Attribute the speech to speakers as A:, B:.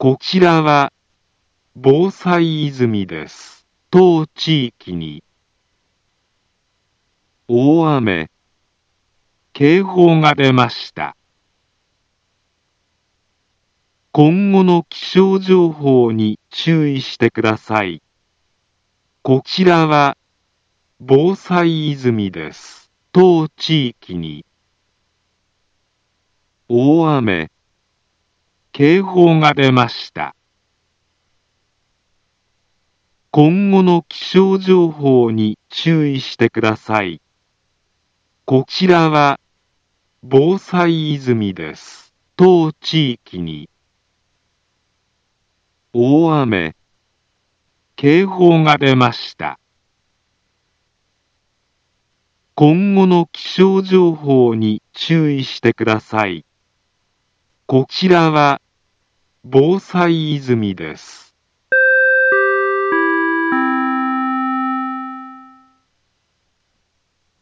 A: こちらは防災泉です。当地域に大雨、警報が出ました。今後の気象情報に注意してください。こちらは防災泉です。当地域に大雨、警報が出ました。今後の気象情報に注意してください。こちらは防災泉です。当地域に大雨、警報が出ました。今後の気象情報に注意してください。こちらは防災泉です。